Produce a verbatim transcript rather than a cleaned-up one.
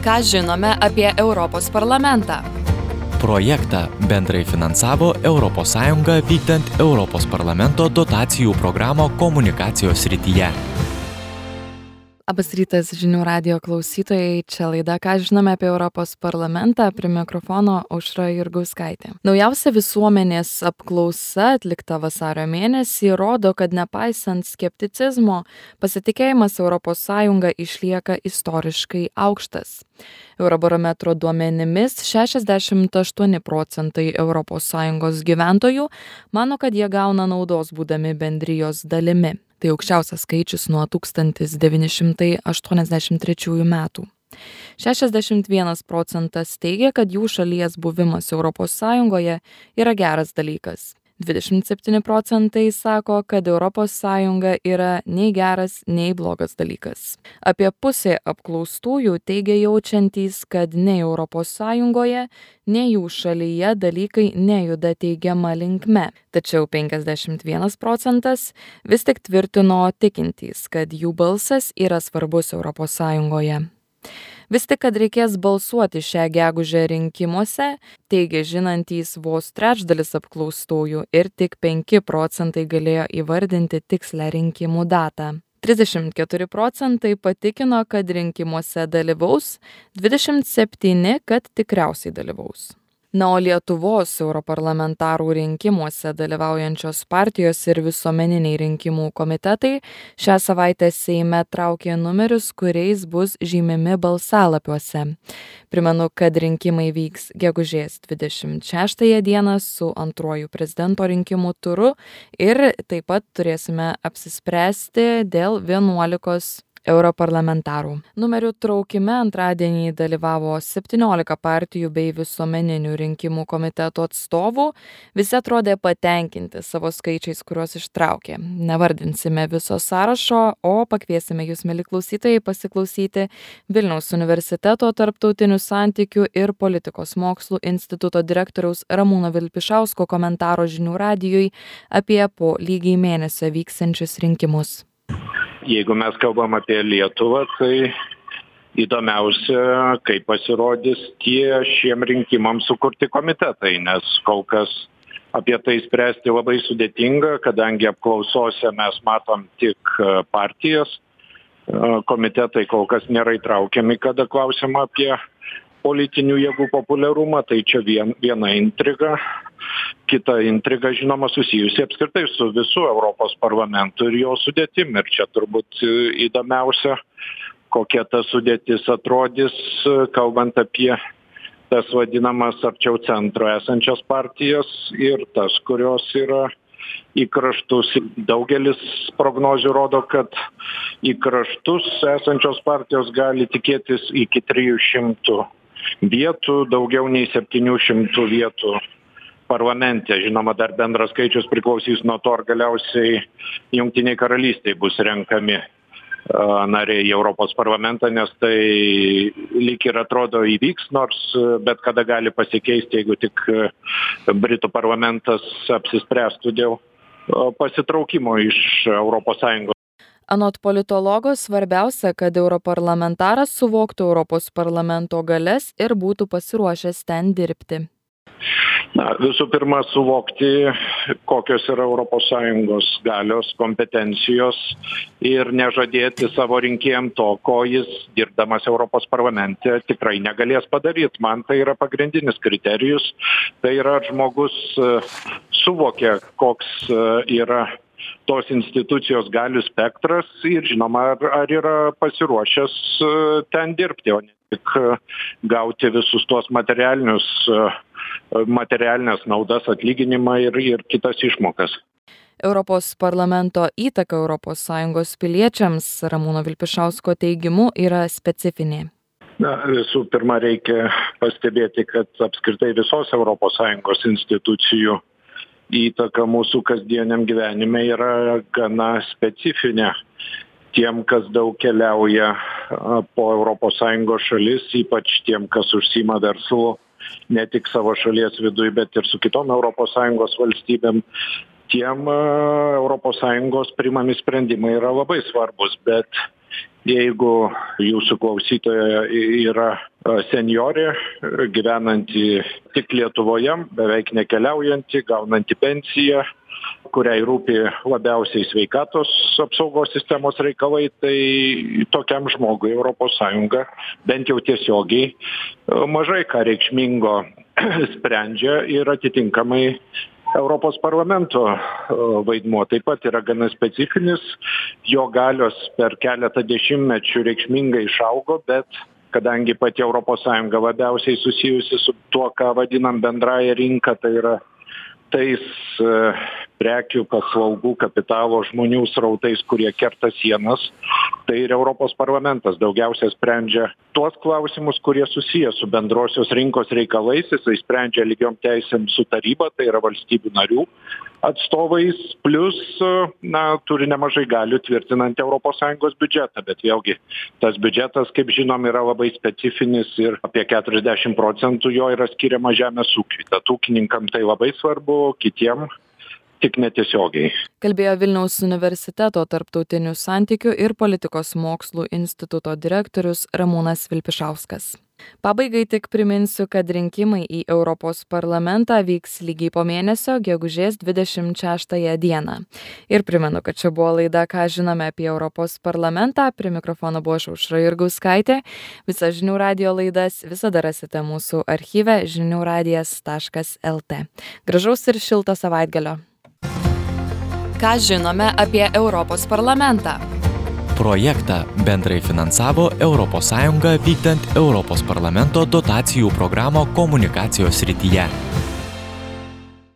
Ką žinome apie Europos parlamentą? Projektą bendrai finansavo Europos Sąjunga vykdant Europos parlamento dotacijų programą komunikacijos srityje. Labas rytas žinių radijo klausytojai, čia laida Ką žinome apie Europos parlamentą, prie mikrofono Aušra Jurgauskaitė. Naujausia visuomenės apklausa atlikta vasario mėnesį rodo, kad nepaisant skepticizmo, pasitikėjimas Europos Sąjunga išlieka istoriškai aukštas. Eurobarometro duomenimis šešiasdešimt aštuoni procentai Europos Sąjungos gyventojų mano, kad jie gauna naudos būdami bendrijos dalimi. Tai aukščiausias skaičius nuo tūkstantis devyni šimtai aštuoniasdešimt trečiųjų metų. šešiasdešimt vienas procentas teigia, kad jų šalies buvimas Europos Sąjungoje yra geras dalykas. dvidešimt septyni procentai sako, kad Europos Sąjunga yra nei geras, nei blogas dalykas. Apie pusė apklaustųjų teigia jaučiantys, kad nei Europos Sąjungoje, nei jų šalyje dalykai nejuda teigiama linkme. Tačiau penkiasdešimt vienas procentas vis tik tvirtino tikintys, kad jų balsas yra svarbus Europos Sąjungoje. Vis tik, kad reikės balsuoti šią gegužę rinkimuose, teigia žinantys vos trečdalis apklaustųjų ir tik penki procentai galėjo įvardinti tikslę rinkimų datą. trisdešimt keturi procentai patikino, kad rinkimuose dalyvaus, dvidešimt septyni, kad tikriausiai dalyvaus. Na, o Lietuvos europarlamentarų rinkimuose dalyvaujančios partijos ir visuomeniniai rinkimų komitetai šią savaitę Seime traukė numerius, kuriais bus žymimi balsalapiuose. Primenu, kad rinkimai vyks gegužės dvidešimt šeštąją dieną su antruoju prezidento rinkimų turu ir taip pat turėsime apsispręsti dėl vienuolikos europarlamentarų. Numerių traukime antradienį dalyvavo septyniolika partijų bei visuomeninių rinkimų komiteto atstovų. Visi atrodė patenkinti savo skaičiais, kuriuos ištraukė. Nevardinsime viso sąrašo, o pakviesime jūs, mieli klausytojai, pasiklausyti Vilniaus universiteto tarptautinių santykių ir politikos mokslų instituto direktoriaus Ramūno Vilpišausko komentaro žinių radijui apie po lygiai mėnesio vyksiančius rinkimus. Jeigu mes kalbam apie Lietuvą, tai įdomiausia, kaip pasirodys tie šiem rinkimams sukurti komitetai, nes kol kas apie tai spręsti labai sudėtinga, kadangi apklausose mes matom tik partijas, komitetai kol kas nėra įtraukiami, kada klausiama apie politinių jėgų populiarumą, tai čia vien, viena intriga. Kita intriga, žinoma, susijusi apskritai su visų Europos parlamentu ir jo sudėtim. Ir čia turbūt įdomiausia, kokia ta sudėtis atrodys, kalbant apie tas vadinamas arčiau centro esančias partijas ir tas, kurios yra į kraštus. Daugelis prognozių rodo, kad į kraštus esančios partijos gali tikėtis iki trijų šimtų vietų, daugiau nei septynių šimtų vietų parlamente. Žinoma, dar bendras skaičius priklausys nuo to, ar galiausiai Jungtiniai karalystiai bus renkami nariai į Europos parlamentą, nes tai lyg ir atrodo įvyks, nors bet kada gali pasikeisti, jeigu tik Britų parlamentas apsispręstų dėl pasitraukimo iš Europos Sąjungos. Anot politologo, svarbiausia, kad europarlamentaras suvoktų Europos parlamento galias ir būtų pasiruošęs ten dirbti. Na, visų pirma, suvokti, kokios yra Europos Sąjungos galios, kompetencijos ir nežadėti savo rinkėjam to, ko jis, dirbdamas Europos parlamente, tikrai negalės padaryti. Man tai yra pagrindinis kriterijus. Tai yra, žmogus suvokia, koks yra tos institucijos galių spektras ir, žinoma, ar, ar yra pasiruošęs ten dirbti, o ne tik gauti visus tuos materialinius materialinės naudas, atlyginimą ir, ir kitas išmokas. Europos parlamento įtaka Europos Sąjungos piliečiams, Ramūno Vilpišausko teigimu, yra specifinė. Na, visų pirma, reikia pastebėti, kad apskritai visos Europos Sąjungos institucijų įtaka mūsų kasdieniam gyvenime yra gana specifinė. Tiem, kas daug keliauja po Europos Sąjungos šalis, ypač tiem, kas užsiima verslu, ne tik savo šalies viduj, bet ir su kitom Europos Sąjungos valstybėm, tiem Europos Sąjungos priimami sprendimai yra labai svarbus, bet jeigu jūsų klausytoja yra senjorė, gyvenanti tik Lietuvoje, beveik nekeliaujanti, gaunanti pensiją, kuriai rūpi labiausiai sveikatos apsaugos sistemos reikalai, tai tokiam žmogui Europos Sąjunga bent jau tiesiogiai mažai ką reikšmingo sprendžia ir atitinkamai Europos parlamento vaidmuo taip pat yra gana specifinis, jo galios per keletą dešimtmečių reikšmingai išaugo, bet kadangi pati Europos Sąjunga labiausiai susijusi su tuo, ką vadinam bendraja rinka, tai yra tais prekių, paslaugų, kapitalo, žmonių srautais, kurie kerta sienas, tai ir Europos parlamentas daugiausia sprendžia tuos klausimus, kurie susiję su bendrosios rinkos reikalais. Jisai sprendžia lygiom teisėm su taryba, tai yra valstybių narių atstovais, plus, na, turi nemažai galių tvirtinant Europos Sąjungos biudžetą, bet vėlgi tas biudžetas, kaip žinom, yra labai specifinis ir apie keturiasdešimt procentų jo yra skiriama žemės ūkiui. Tad ūkininkam tai labai svarbu, kitiem tik netiesiogiai. Kalbėjo Vilniaus universiteto tarptautinių santykių ir politikos mokslų instituto direktorius Ramūnas Vilpišauskas. Pabaigai tik priminsiu, kad rinkimai į Europos parlamentą vyks lygiai po mėnesio, gegužės dvidešimt šeštąją dieną. Ir primenu, kad čia buvo laida Ką žinome apie Europos parlamentą. Prie mikrofono buvo Aušra Jurgauskaitė. Visas žinių radijo laidas visada rasite mūsų archyve žinių radijas taškas lt. Gražaus ir šilto savaitgalio. Ką žinome apie Europos parlamentą? Projektą bendrai finansavo Europos Sąjunga vykdant Europos parlamento dotacijų programą komunikacijos srityje.